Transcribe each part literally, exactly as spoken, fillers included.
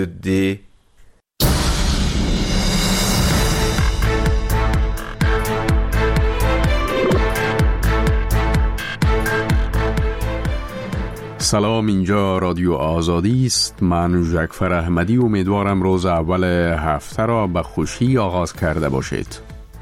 دی سلام، اینجا رادیو آزادی است. من جعفر احمدی امیدوارم روز اول هفته را به خوشی آغاز کرده باشید.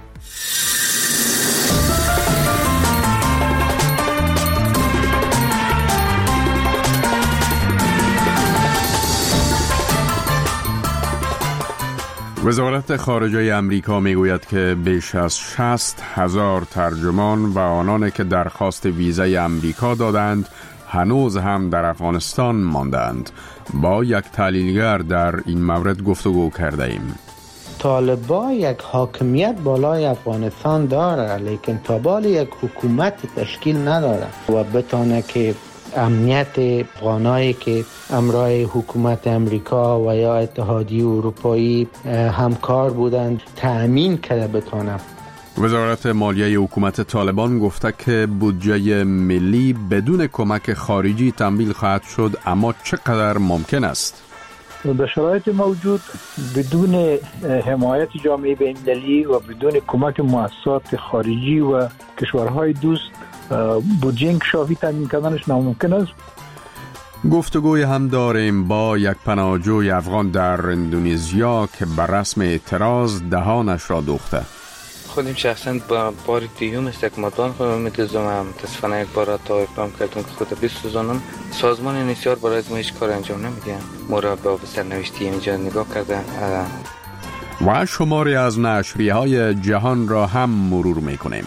وزارت خارجه امریکا میگوید که بیش از شصت هزار ترجمان و آنان که درخواست ویزای امریکا دادند هنوز هم در افغانستان ماندند. با یک تحلیلگر در این مورد گفتگو کرده ایم. طالبان یک حاکمیت بالای افغانستان داره، لیکن طالبان یک حکومت تشکیل نداره و بتونه که امنیت افغانایی که همراه حکومت امریکا و یا اتحادیه اروپایی همکار بودند تأمین کرده بتونه. وزارت مالیه حکومت طالبان گفته که بودجه ملی بدون کمک خارجی تمویل خواهد شد، اما چقدر ممکن است؟ در شرایط موجود بدون حمایت جامعه بین‌المللی و بدون کمک مؤسسات خارجی و کشورهای دوست بودجه انکشافی تامین کردنش ناممکن است. گفتگوی هم داریم با یک پناهجوی افغان در اندونزیا که بر رسم اعتراض دهانش را دوخته. خودم شخصا با بار دیوم است که مردان خودم میتونم تصفیه یک بار تا اقدام کردم که خود بسوزانم. سازمان نسیار برای از ما هیچ کار انجام نمیدن. ما را به سرنوشتی اینجا نگاه کردن. و شماری از نشریه های جهان را هم مرور میکنیم.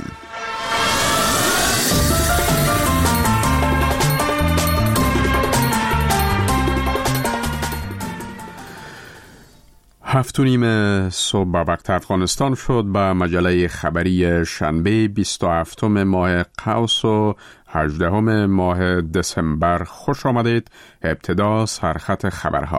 هفت و نیم صبح به وقت افغانستان شد. به مجله خبری شنبه بیست و هفتم ماه قوس و هجدهم ماه دسامبر خوش آمدید. ابتدا سرخط خبرها.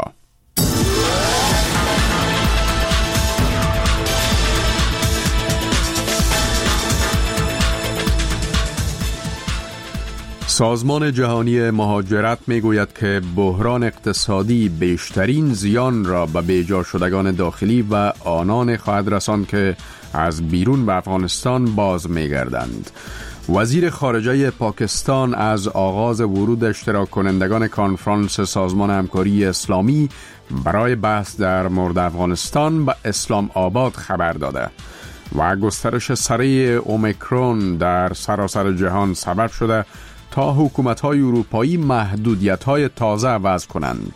سازمان جهانی مهاجرت میگوید که بحران اقتصادی بیشترین زیان را به بیجا شدگان داخلی و آنان خواهد رساند که از بیرون به افغانستان باز میگردند. وزیر خارجه پاکستان از آغاز ورود اشتراک کنندگان کنفرانس سازمان همکاری اسلامی برای بحث در مورد افغانستان به اسلام آباد خبر داده و گسترش سریع اومیکرون در سراسر جهان سبب شده تا حکومت‌های اروپایی محدودیت‌های تازه وضع کنند.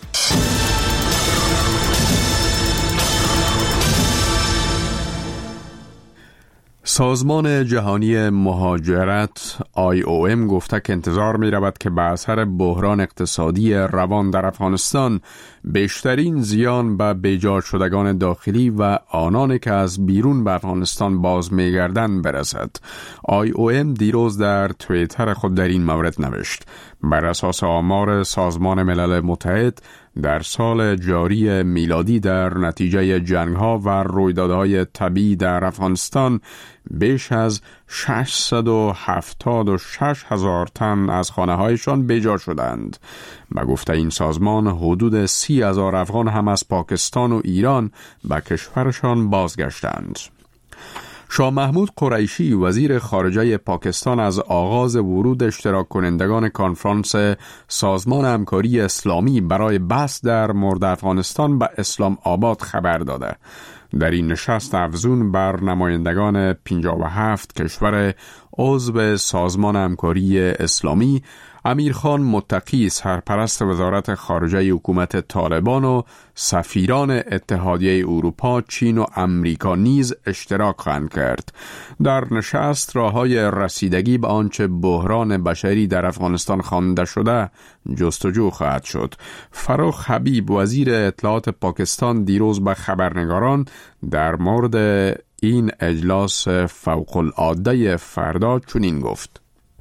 سازمان جهانی مهاجرت آی او ام گفته که انتظار می رود که به اثر بحران اقتصادی روان در افغانستان بیشترین زیان به بیجا شدگان داخلی و آنانی که از بیرون به افغانستان باز می گردند برسد. آی او ام دیروز در توییتر خود در این مورد نوشت: بر اساس آمار سازمان ملل متحد در سال جاری میلادی در نتیجه جنگ‌ها و رویدادهای طبیعی در افغانستان بیش از ششصد و هفتاد و شش هزار تن از خانه‌هایشان بیجا شدند. به گفته این سازمان حدود سی هزار افغان هم از پاکستان و ایران به کشورشان بازگشتند. شاه محمود قریشی وزیر خارجه پاکستان از آغاز ورود اشتراک کنندگان کنفرانس سازمان همکاری اسلامی برای بحث در مورد افغانستان به اسلام آباد خبر داده. در این نشست افزون بر نمایندگان پنجاه و هفت کشور عضو سازمان همکاری اسلامی، امیرخان متقی سرپرست وزارت خارجه حکومت طالبان و سفیران اتحادیه اروپا، چین و امریکا نیز اشتراک خواهند کرد. در نشست راه‌های رسیدگی به آنچه بحران بشری در افغانستان خوانده شده جستجو خواهد شد. فروخ حبیب وزیر اطلاعات پاکستان دیروز به خبرنگاران در مورد این اجلاس فوق العاده فردا چنین گفت: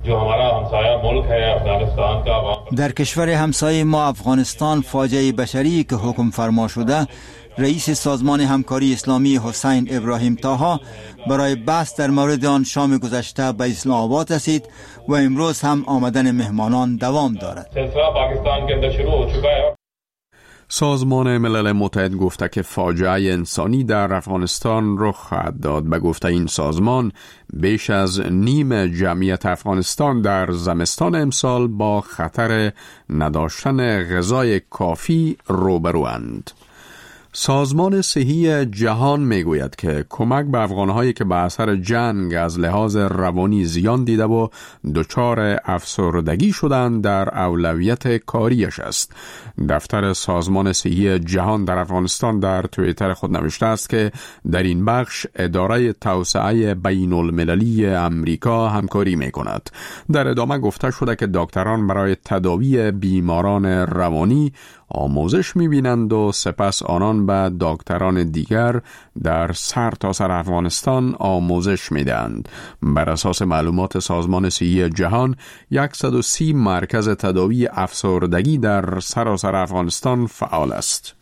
در کشور همسایه ما افغانستان فاجعه بشری که حکم فرما شده، رئیس سازمان همکاری اسلامی حسین ابراهیم طاها برای بحث در مورد آن شام گذشته به اسلام آباد رسید و امروز هم آمدن مهمانان دوام دارد. سازمان ملل متحد گفته که فاجعه انسانی در افغانستان رخ خواهد داد و گفته این سازمان بیش از نیم جمعیت افغانستان در زمستان امسال با خطر نداشتن غذای کافی روبروند. سازمان صحی جهان میگوید که کمک به افغانهایی که به اثر جنگ از لحاظ روانی زیان دیده و دچار افسردگی شدند در اولویت کاریش است. دفتر سازمان صحی جهان در افغانستان در توییتر خود نوشته است که در این بخش اداره توسعه بین المللی امریکا همکاری می کند. در ادامه گفته شده که دکتران برای تداوی بیماران روانی آموزش می‌بینند و سپس آنان به دکتران دیگر در سر تا سر افغانستان آموزش می‌دهند. بر اساس معلومات سازمان صحی جهان، صد و سی مرکز تداوی افسردگی در سراسر افغانستان فعال است.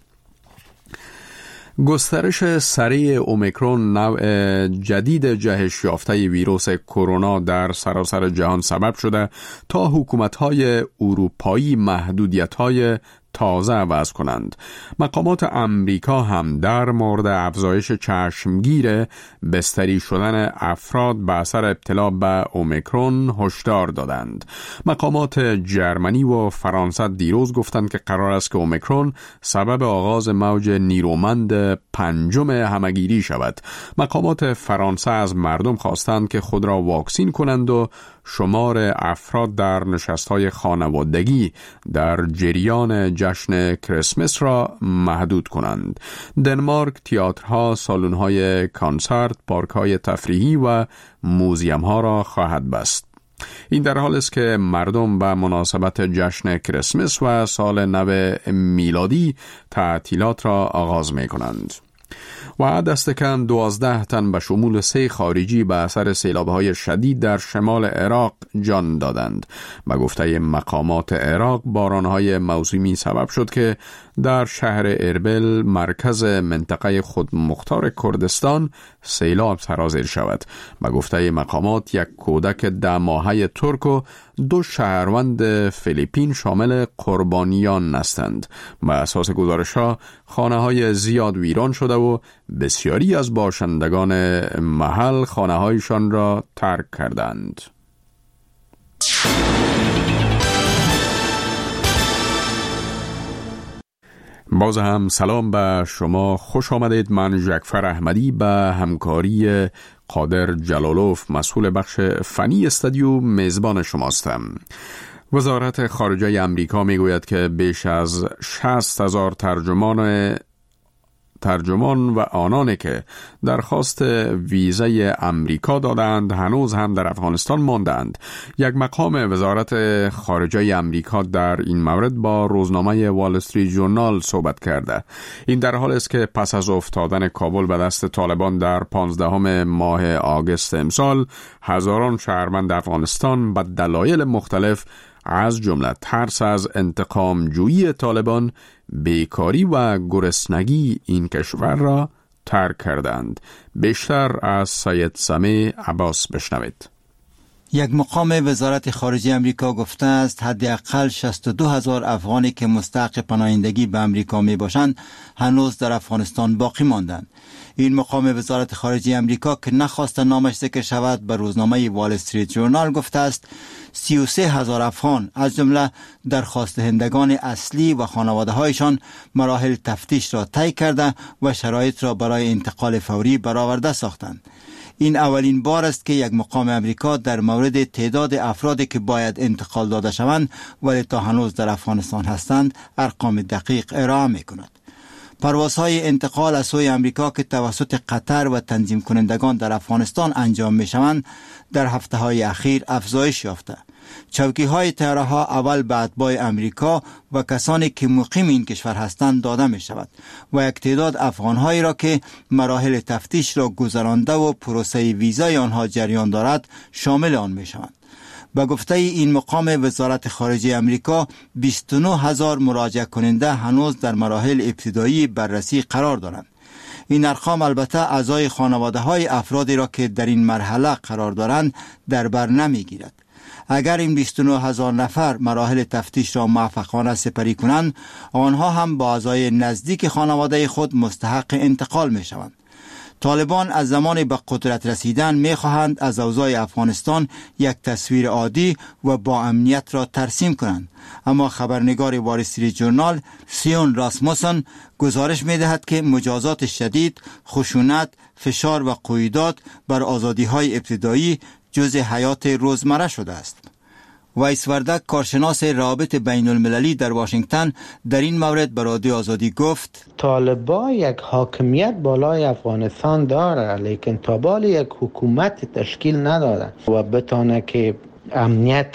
گسترش سریع اومیکرون، نوع جدید جهش یافته ویروس کرونا در سراسر جهان سبب شده تا حکومت‌های اروپایی محدودیت‌های تازه وضع کنند. مقامات امریکا هم در مورد افزایش چشمگیر بستری شدن افراد به اثر ابتلا به اومیکرون هشدار دادند. مقامات جرمنی و فرانسه دیروز گفتند که قرار است که اومیکرون سبب آغاز موج نیرومند پنجم همگیری شود. مقامات فرانسه از مردم خواستند که خود را واکسین کنند و شمار افراد در نشست‌های خانوادگی در جریان جشن کریسمس را محدود کنند. دنمارک تئاترها، سالن‌های کنسرت، پارک‌های تفریحی و موزیم‌ها را خواهد بست. این در حال است که مردم به مناسبت جشن کریسمس و سال نو میلادی تعطیلات را آغاز می‌کنند. و دست کم دوازده تن به شمول سه خارجی به اثر سیلاب‌های شدید در شمال عراق جان دادند. به گفته مقامات عراق، باران‌های موسمی سبب شد که در شهر اربیل، مرکز منطقه خودمختار کردستان، سیلاب سرازیر شود. به گفته مقامات، یک کودک ده ماهه ترک و دو شهروند فیلیپین شامل قربانیان هستند. به اساس گزارش‌ها، خانه‌های زیاد ویران شده و بسیاری از باشندگان محل خانه‌هایشان را ترک کردند. باز هم سلام به شما، خوش آمدید. من جعفر احمدی به همکاری قادر جلالوف، مسئول بخش فنی استودیو، میزبان شماستم. وزارت خارجه امریکا میگوید که بیش از شصت هزار ترجمان ترجمان و آنانی که درخواست ویزای امریکا دادند هنوز هم در افغانستان ماندند. یک مقام وزارت خارجه امریکا در این مورد با روزنامه وال استریت جورنال صحبت کرده. این در حال است که پس از افتادن کابل به دست طالبان در پانزدهم ماه آگوست امسال، هزاران شهروند افغانستان به دلایل مختلف از جمله ترس از انتقام جویی طالبان، بیکاری و گرسنگی این کشور را ترک کردند. بیشتر از سید سمیع عباس بشنوید. یک مقام وزارت خارجه امریکا گفته است حداقل شصت و دو هزار افغانی که مستحق پناهندگی به امریکا می باشند هنوز در افغانستان باقی ماندند. این مقام وزارت خارجه امریکا که نخواست نامش ذکر شود به روزنامه وال استریت جورنال گفته است سی و سه هزار افغان از جمله درخواست دهندگان اصلی و خانواده هایشان مراحل تفتیش را طی کرده و شرایط را برای انتقال فوری برآورده ساختند. این اولین بار است که یک مقام امریکا در مورد تعداد افرادی که باید انتقال داده شوند ولی تا هنوز در افغانستان هستند ارقام دقیق ارائه می کند. پروازهای انتقال از سوی امریکا که توسط قطر و تنظیم کنندگان در افغانستان انجام می شوند در هفته های اخیر افزایش یافته. چوکی های طیاره ها اول به اتباع امریکا و کسانی که مقیم این کشور هستند داده می شود و یک تعداد افغان هایی را که مراحل تفتیش را گذرانده و پروسه ویزای آنها جریان دارد شامل آن می شوند. به گفته این مقام وزارت خارجه امریکا، بیست و نه هزار مراجعه کننده هنوز در مراحل ابتدایی بررسی قرار دارند. این ارقام البته اعضای خانواده های افرادی را که در این مرحله قرار دارند در بر نمی گیرد. اگر این بیست و نه هزار نفر مراحل تفتیش را موفقانه سپری کنند، آنها هم با اعضای نزدیک خانواده خود مستحق انتقال می شوند. طالبان از زمان به قدرت رسیدن می خواهند از اوضاع افغانستان یک تصویر عادی و با امنیت را ترسیم کنند. اما خبرنگار وال استریت جورنال سیون راسموسن گزارش می دهد که مجازات شدید، خشونت، فشار و قیودات بر آزادی های ابتدایی جزء حیات روزمره شده است. وایس وردک، کارشناس روابط بین المللی در واشنگتن، در این مورد به رادیو آزادی گفت: طالبان یک حاکمیت بالای افغانستان داره، لیکن تا بال یک حکومت تشکیل نداره و بتونه که امنیت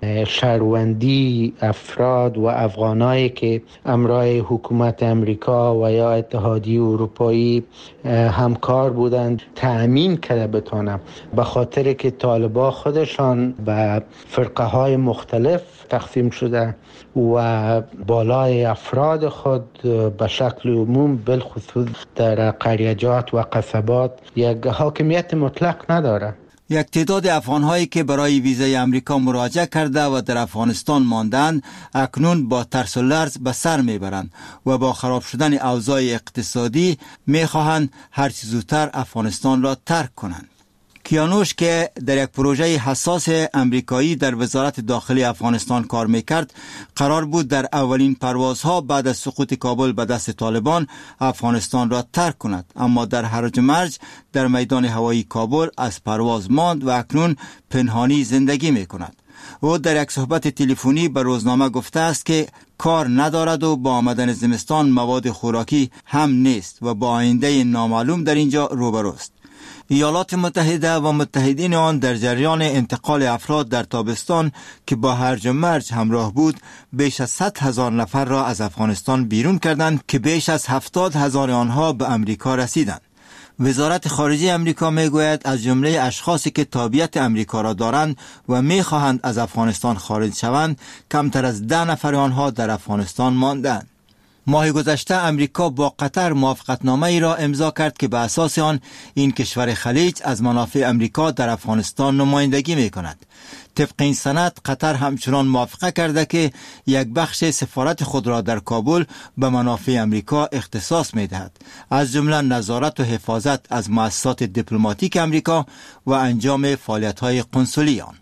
شهروندی افراد و افغانایی که همراه حکومت امریکا و یا اتحادیه اروپایی همکار بودند تأمین کرده بتونه، به خاطر که طالبان خودشان به فرقه های مختلف تقسیم شده و بالای افراد خود به شکل عموم بالخصوص در قریجات و قصبات یک حاکمیت مطلق نداره. یک تعداد افغان‌هایی که برای ویزای امریکا مراجعه کرده و در افغانستان ماندند، اکنون با ترس و لرز به سر میبرند و با خراب شدن اوضاع اقتصادی میخواهند هر چه زودتر افغانستان را ترک کنند. کیانوش که در یک پروژه حساس امریکایی در وزارت داخلی افغانستان کار میکرد، قرار بود در اولین پروازها بعد از سقوط کابل به دست طالبان افغانستان را ترک کند، اما در هرج و مرج در میدان هوایی کابل از پرواز ماند و اکنون پنهانی زندگی میکند. او در یک صحبت تلفنی به روزنامه گفته است که کار ندارد و با آمدن زمستان مواد خوراکی هم نیست و با آینده نامعلوم در اینجا روبروست. ایالات متحده و متحدین آن در جریان انتقال افراد در تابستان که با هرج و مرج همراه بود، بیش از صد هزار نفر را از افغانستان بیرون کردند که بیش از هفتاد هزار آنها به امریکا رسیدند. وزارت خارجه امریکا میگوید از جمله اشخاصی که تابعیت امریکا را دارند و میخواهند از افغانستان خارج شوند، کمتر از ده نفر آنها در افغانستان ماندند. ماه گذشته امریکا با قطر موافقتنامه ای را امضا کرد که به اساس آن این کشور خلیج از منافع امریکا در افغانستان نمایندگی می کند. طبق این سند قطر همچنان موافقه کرده که یک بخش سفارت خود را در کابل به منافع امریکا اختصاص می دهد، از جمله نظارت و حفاظت از مؤسسات دیپلماتیک امریکا و انجام فعالیت های قنصلی آن.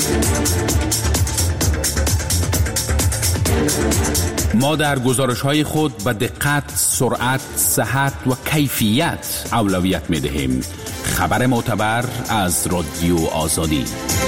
ما در گزارش‌های خود به دقت، سرعت، صحت و کیفیت اولویت می‌دهیم. خبر معتبر از رادیو آزادی.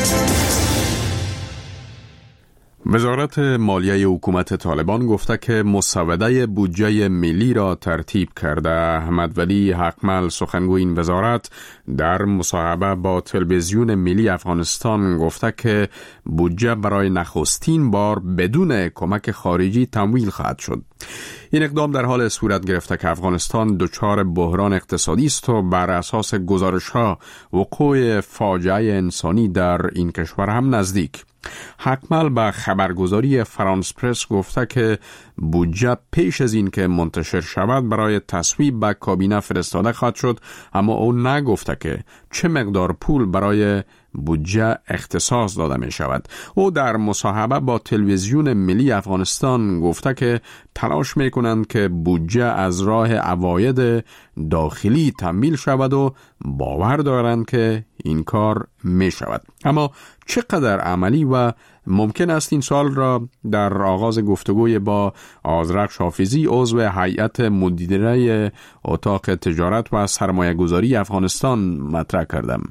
وزارت مالیه حکومت طالبان گفته که مسوده بودجه ملی را ترتیب کرده. احمد ولی حقمل سخنگوی این وزارت در مصاحبه با تلویزیون ملی افغانستان گفته که بودجه برای نخستین بار بدون کمک خارجی تمویل خواهد شد. این اقدام در حال صورت گرفته که افغانستان دچار بحران اقتصادی است و بر اساس گزارش‌ها وقوع فاجعه انسانی در این کشور هم نزدیک. حقمل به خبرگزاری فرانس پرس گفته که بودجه پیش از این که منتشر شود برای تصویب به کابینه فرستاده خواهد شد، اما او نگفته که چه مقدار پول برای بودجه اختصاص داده می شود. او در مصاحبه با تلویزیون ملی افغانستان گفته که تلاش می کنند که بودجه از راه عواید داخلی تمویل شود و باور دارند که این کار می شود. اما چقدر عملی و ممکن است؟ این سوال را در آغاز گفتگوی با آذرخش حافظی عضو هیئت مدیره اتاق تجارت و سرمایه گذاری افغانستان مطرح کردم.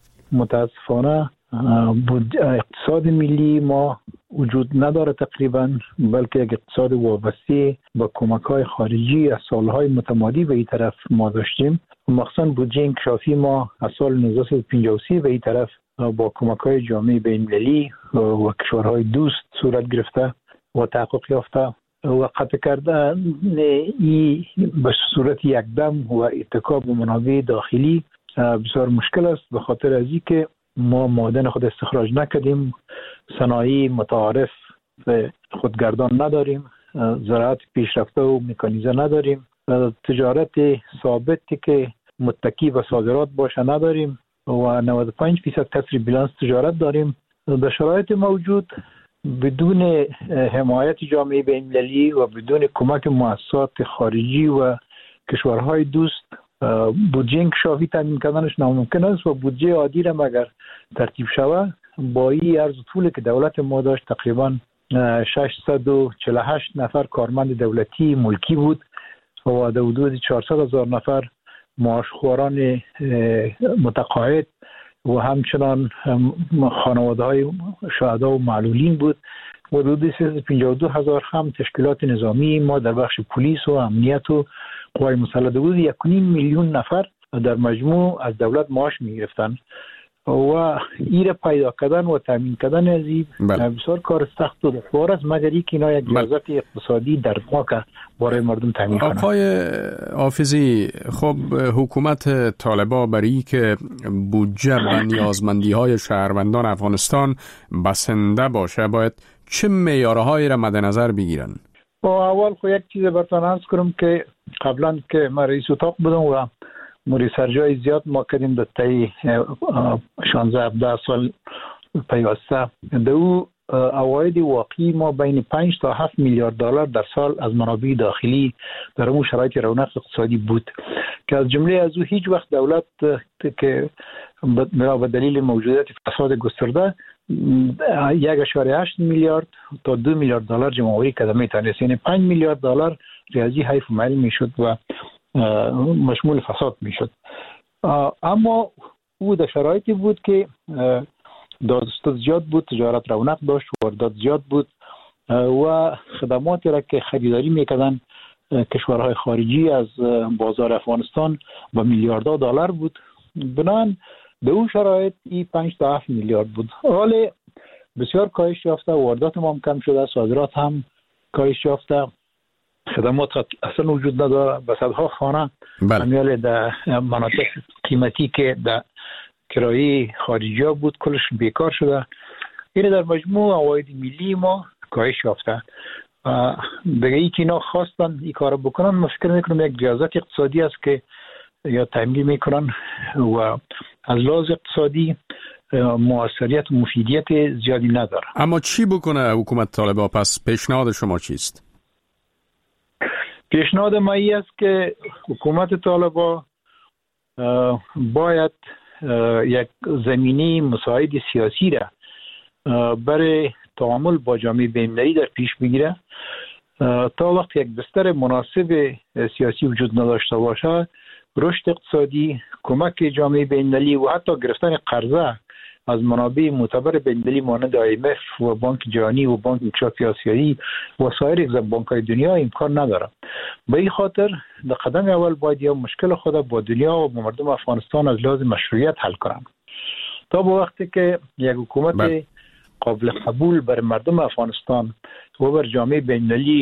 متاسفانه اقتصاد ملی ما وجود نداره تقریبا، بلکه یک اقتصاد وابسته با کمک‌های خارجی از سالهای متمادی به این طرف ما داشتیم. مخصوصا بودجه انکشافی ما از سال نوزده صد و پنجاه و سه به این طرف با کمک‌های جامعه بین‌المللی و کشورهای دوست صورت گرفته و تحقق یافته و قطع کردن این به صورت یکدم و اتکا به منابع داخلی بسیار مشکل است، به خاطر از این که ما معادن خود استخراج نکردیم، صنایع متعارف خودگردان نداریم، زراعت پیشرفته و مکانیزه نداریم، تجارت ثابتی که متکی به صادرات باشه نداریم و نود و پنج درصد کسر بیلانس تجارت داریم در شرایط موجود بدون حمایت جامعه بین‌المللی و بدون کمک مؤسسات خارجی و کشورهای دوست بودجه انکشافی تامین کردنش ناممکن است و بودجه عادی را اگر ترتیب شود با این عرض طولی که دولت ما داشت تقریبا ششصد و چهل و هشت نفر کارمند دولتی ملکی بود و در حدود چهارصد هزار نفر معاشخواران متقاعد و همچنان خانواده های شهدا و معلولین بود و حدود سیصد و پنجاه و دو هزار هم تشکیلات نظامی ما در بخش پلیس و امنیت و قوای مسلح بود. یک و نیم میلیون نفر در مجموع از دولت معاش می گرفتن و این پیدا کردن و تامین کردن از این بسیار کار سخت و دشوار است مگر اینکه اینا یک ریاضت اقتصادی دردناک برای مردم تامین کنند. آقای حافظی، خب حکومت طالبان برای که بودجه و نیازمندی‌های شهروندان افغانستان بسنده باشه باید چه معیارهایی را مد نظر بگیرن؟ با اول خو یک چیز براتون عرض کنم که قبلا که من رئیس اتاق بودم و ریسرچ‌های زیاد ما کردیم در طی شانزده هفده سال پیوسته در او عواید واقعی ما بین پنج تا هفت میلیارد دلار در سال از منابع داخلی در اون شرایط رونق اقتصادی بود که از جمله از او هیچ وقت دولت که به دلیل موجودیت فساد گسترده یک اشاره هشت میلیارد تا دو میلیارد دلار جمع‌آوری کرده میتونست، یعنی پنج میلیارد دلار ریاضی حیف و معل میشد و مشمول فساد میشد. اما او در شرایطی بود که دادستان زیاد بود، تجارت رونق داشت، واردات زیاد بود و خدماتی را که خریداری میکردن کشورهای خارجی از بازار افغانستان با میلیاردها دلار بود. بنابراین در اون شرایط این پنج تا هفت میلیارد بود. حالا بسیار کاهش یافته، واردات ما هم کم شده، صادرات هم کاهش یافته، خدمات اصلا وجود نداره. به صدها خانه همیال در مناطق قیمتی که در کرایه خارجی ها بود کلش بیکار شده. این در مجموع عواید ملی ما کاهش یافته. دیگه ای که اینا خواستن این کار بکنن، من فکر میکنم یک ریاضت اقتصادی است که یا تمرین میکنن و از لحاظ اقتصادی موثریت و مفیدیت زیادی نداره. اما چی بکنه حکومت طالبان؟ پس پیشنهاد شما چیست؟ پیشنهاد ما این است که حکومت طالبان باید یک زمینه مساعد سیاسی را برای تعامل با جامعه بین‌المللی در پیش بگیره. تا وقت یک بستر مناسب سیاسی وجود نداشته باشه، رشد اقتصادی، کمک جامعه بین‌المللی و حتی گرفتن قرضه از منابع معتبر بین‌المللی مانند آی ام اف و بانک جهانی و بانک انکشافی آسیایی و سایر بانک‌های دنیا امکان نداره. به این خاطر در قدم اول باید یا مشکل خود با دنیا و با مردم افغانستان از لحاظ مشروعیت حل کنند. تا به وقتی که یک حکومت بل. قابل قبول بر مردم افغانستان و بر جامعه بین‌المللی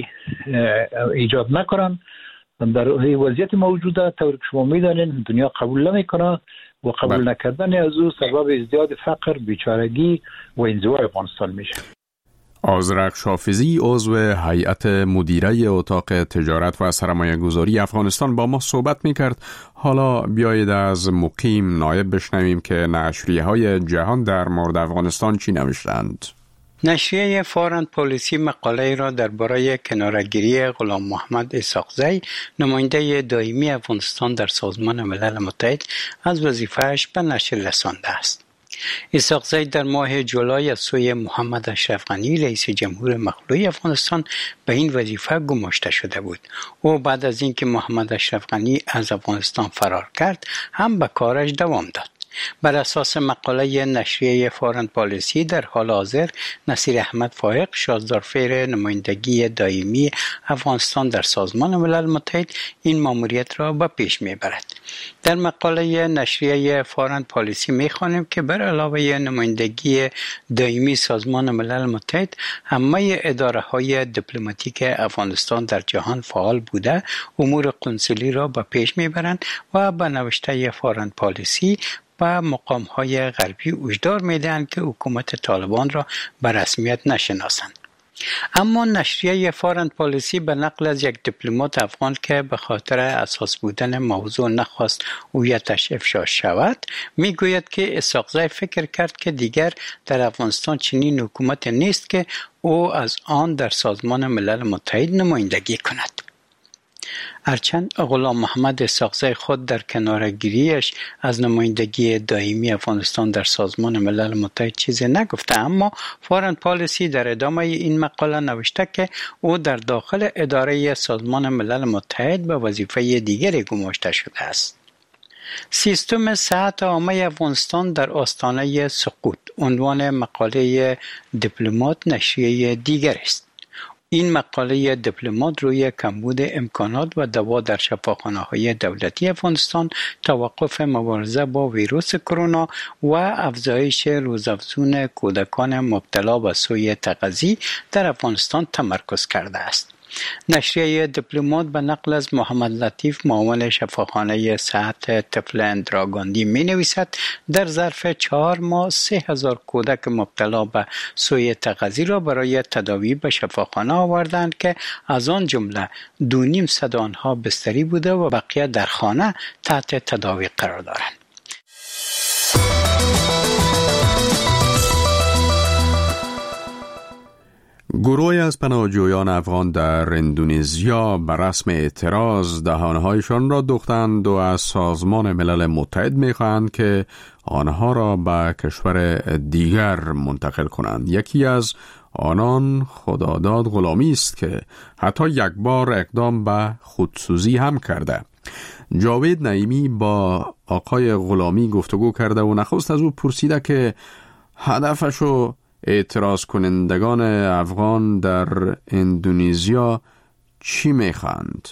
ایجاد نکنند، در وضعیت موجوده طور که شما میدانید دنیا قبول نمیکنه و قبول بل. نکردن از او سبب ازدیاد فقر، بیچارگی و انزوای افغانستان میشه. آذرخش حافظی، عضو هیئت مدیره اتاق تجارت و سرمایه‌گذاری افغانستان با ما صحبت میکرد. حالا بیایید از مقیم نایب بشنویم که نشریه‌های جهان در مورد افغانستان چی نوشتند. نشریه فارن پالیسی مقاله را درباره کناره‌گیری غلام محمد اسحاقزی، نماینده دائمی افغانستان در سازمان ملل متحد، از وظیفه‌اش به نشر رسانده است. اسحاقزی در ماه جولای از سوی محمد اشرف غنی رئیس جمهور مخلوع افغانستان به این وظیفه گماشته شده بود. او بعد از اینکه محمد اشرف غنی از افغانستان فرار کرد هم به کارش دوام داد. بر اساس مقاله نشریه فارن پالیسی، در حال حاضر نصیر احمد فائق، شازدارفیر نمایندگی دائمی افغانستان در سازمان ملل متحد، این ماموریت را به پیش میبرد. در مقاله نشریه فارن پالیسی میخوانیم که بر علاوه نمایندگی دائمی سازمان ملل متحد، همه اداره های دیپلماتیک افغانستان در جهان فعال بوده امور قنصلی را به پیش میبرند و به نوشته فارن پالیسی و مقام‌های غربی هشدار می‌دهند که حکومت طالبان را به رسمیت نشناسند. اما نشریه فارن پالیسی به نقل از یک دیپلمات افغان که به خاطر اساس بودن موضوع نخواست هویتش افشا شود میگوید که اسحاقزی فکر کرد که دیگر در افغانستان چنین حکومت نیست که او از آن در سازمان ملل متحد نمایندگی کند. هرچند غلام محمد اسحاقزی خود در کنارگیریش از نمایندگی دائمی افغانستان در سازمان ملل متحد چیزی نگفته، اما فارن پالیسی در ادامه این مقاله نوشته که او در داخل اداره سازمان ملل متحد به وظیفه دیگری گماشته شده است. سیستم صحت عامه افغانستان در آستانه سقوط عنوان مقاله دیپلمات نشریه دیگر است. این مقاله دیپلمات روی کمبود امکانات و دوا در شفاخانه‌های دولتی افغانستان، توقف مبارزه با ویروس کرونا و افزایش روزافزون کودکان مبتلا به سوء تغذیه در افغانستان تمرکز کرده است. نشریه دیپلمات به نقل از محمد لطیف معاون شفاخانه صحت طفل اندراگاندی می نویسد در ظرف چهار ماه سه هزار کودک مبتلا به سوء تغذیه را برای تداوی به شفاخانه آوردند که از آن جمله دو نیم صد آنها بستری بوده و بقیه در خانه تحت تداوی قرار دارند. گروهی از پناهجویان افغان در اندونزیا به رسم اعتراض دهانهایشان را دوختند و از سازمان ملل متحد می‌خواهند که آنها را به کشور دیگر منتقل کنند. یکی از آنان خداداد غلامی است که حتی یک بار اقدام به خودسوزی هم کرده. جاوید نعیمی با آقای غلامی گفتگو کرده و نخست از او پرسیده که هدفشو اعتراض کنندگان افغان در اندونزیا چی میخواند؟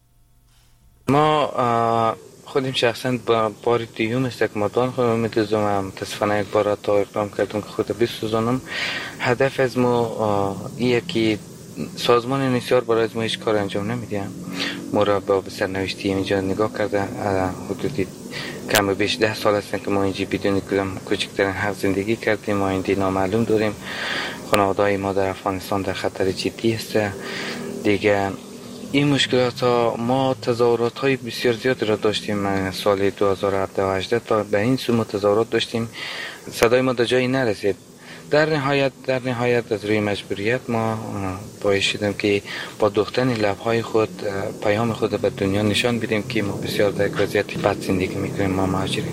ما خودم شخصا با بار دیوم استکماتان خودم میتوزم متاسفانه یک بار تا اقدام کردم که خود بسوزانم. هدف از ما ایه که سازمان نسیار برای از ما هیچ کار انجام نمیدیم. ما را با سرنوشتی اینجا نگاه کرده حدودی کم بیش ده سال هستن که ما اینجا بدون کدام کوچکترین حق زندگی کردیم. ما اینجا نامعلوم داریم. خانواده‌های ما در افغانستان در خطر جدی است. دیگه این مشکلات ها ما تظاهرات های بسیار زیاد را داشتیم. سال دو هزار و هفده و هجده تا به این سو تظاهرات داشتیم. صدای ما در جایی نرسید. در نهایت در نهایت از روی مجبوریت ما باعث شدیم که با دوختن لب‌های خود پیام خود به دنیا نشان بدیم که ما بسیار در یک وضعیت بد زندگی می‌کنیم. ما مهاجرین.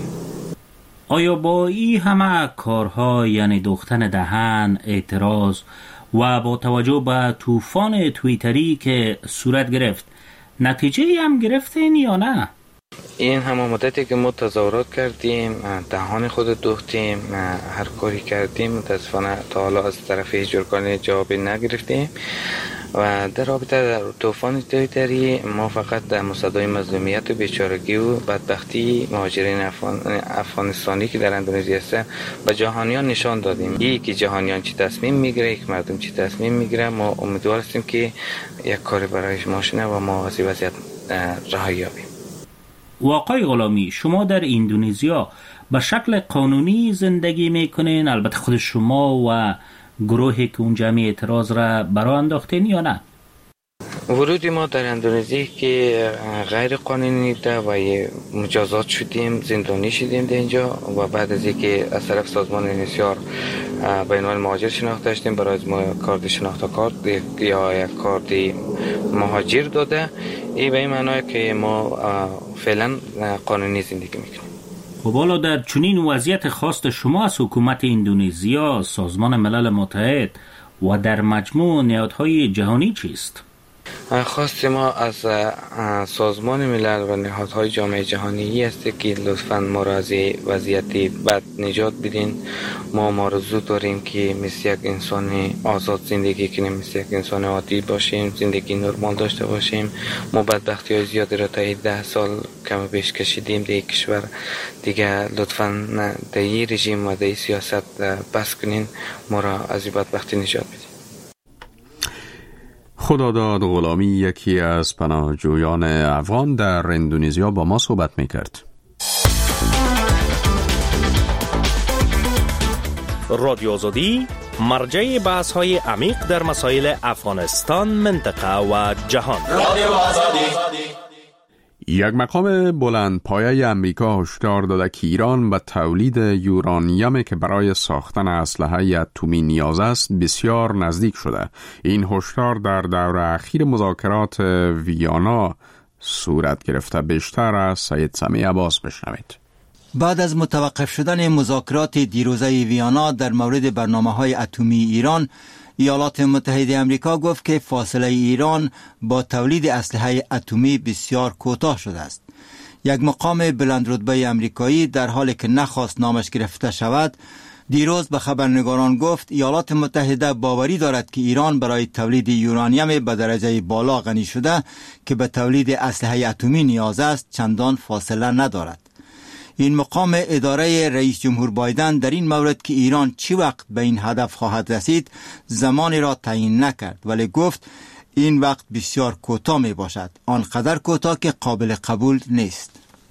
آیا با این همه کارها، یعنی دوختن دهن، اعتراض و با توجه به طوفان توییتری که صورت گرفت، نتیجه هم گرفتین یا نه؟ این همه مدتی که ما تظاهرات کردیم، دهان خود دوختیم، هر کاری کردیم، متاسفانه تا حالا از طرف هیچ ارگانی جوابی نگرفتیم و در رابطه در طوفان توییتری ما فقط در مصدای مظلومیت و بیچارگی و بدبختی مهاجرین افغان، افغانستانی که در اندونزیا هستند به جهانیان نشان دادیم. یکی جهانیان چی تصمیم میگیره، یک مردم چی تصمیم میگیره. ما امیدوار هستیم که یک کاری برایش ما شنه و ما از این وضعیت رهایی یابیم. آقای غلامی، شما در اندونزیا به شکل قانونی زندگی میکنین؟ البته خود شما و گروهی که اونجا می اعتراض را برا انداختین یا نه؟ ورود ما در اندونزی که غیر قانونی ده و مجازات شدیم، زندانی شدیم در اینجا و بعد از اینکه از طرف سازمان نسیار به عنوان مهاجر شناخته شدیم، برای ما کارت شناخته کارت یا یک کارت مهاجر داده. این به این معنی که ما فعلا قانونی زندگی میکنیم. خب حالا در چنین وضعیت خواست شما از حکومت اندونزیا، سازمان ملل متحد و در مجموع نهادهای جهانی چیست؟ خواست ما از سازمان ملل و نهادهای جامعه جهانی است که لطفاً ما را از وضعیت بد نجات بدین. ما مارزو داریم که مثل یک انسان آزاد زندگی کنیم، مثل یک انسان عادی باشیم، زندگی نرمال داشته باشیم. ما بدبختی های زیادی را تا ده سال کم بیش کشیدیم در کشور. دیگه لطفاً در این رژیم و در این سیاست بس کنین، ما را از این بدبختی نجات بدین. خداداد غلامی، یکی از پناهجویان افغان در اندونزیا، با ما صحبت میکرد. رادیو آزادی مرجع بحث های عمیق در مسائل افغانستان، منطقه و جهان. یک مقام بلند پایه امریکا هشدار داده که ایران به تولید یورانیمی که برای ساختن اسلحه اتمی نیاز است بسیار نزدیک شده. این هشدار در دور اخیر مذاکرات ویانا صورت گرفته. بیشتر از سید سمیع عباس بشنوید. بعد از متوقف شدن مذاکرات دیروزه ویانا در مورد برنامه‌های اتمی ایران، ایالات متحده آمریکا گفت که فاصله ایران با تولید اسلحه اتمی بسیار کوتاه شده است. یک مقام بلند رتبه آمریکایی در حالی که نخواست نامش گرفته شود، دیروز به خبرنگاران گفت ایالات متحده باوری دارد که ایران برای تولید یورانیم به درجه بالا غنی شده که به تولید اسلحه اتمی نیاز است چندان فاصله ندارد. این مقام اداره رئیس جمهور بایدن در این مورد که ایران چی وقت به این هدف خواهد رسید زمانی را تعیین نکرد، ولی گفت این وقت بسیار کوتاه می باشد، آنقدر کوتاه که قابل قبول نیست.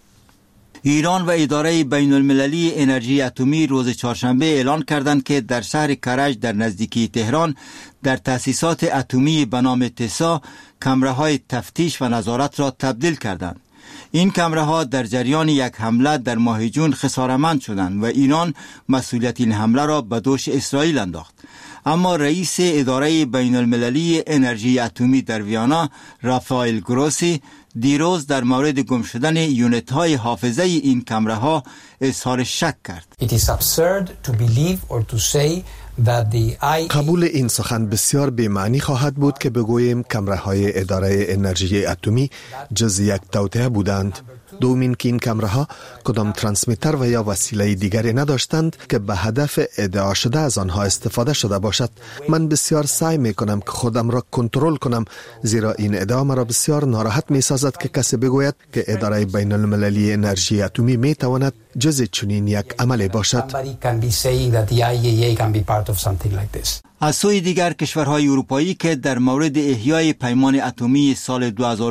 ایران و اداره بین المللی انرژی اتمی روز چهارشنبه اعلان کردند که در شهر کرج در نزدیکی تهران در تأسیسات اتمی به نام تسا کامراهای تفتیش و نظارت را تبدیل کردند. این کامراها در جریان یک حمله در ماه جون خسارتمند شدند و ایران مسئولیت این حمله را به دوش اسرائیل انداخت. اما رئیس اداره بین المللی انرژی اتمی در ویانا رافائل گروسی دیروز در مورد گم شدن یونیت های حافظه این کامراها اظهار شک کرد. It is absurd to believe or to say that the I... قبول این سخن بسیار بی‌معنی خواهد بود که بگوییم کامراهای اداره انرژی اتمی جز یک توطئه بودند. دومین که این کامراها کدام ترانسمیتر و یا وسیله دیگری نداشتند که به هدف ادعا شده از آنها استفاده شده باشد. من بسیار سعی می کنم که خودم را کنترل کنم، زیرا این ادعا مرا بسیار ناراحت می سازد که کسی بگوید که اداره بین المللی انرژی اتمی می تواند جز چنین یک عملی باشد. از سوی دیگر کشورهای اروپایی که در مورد احیای پیمان اتمی سال دو هزار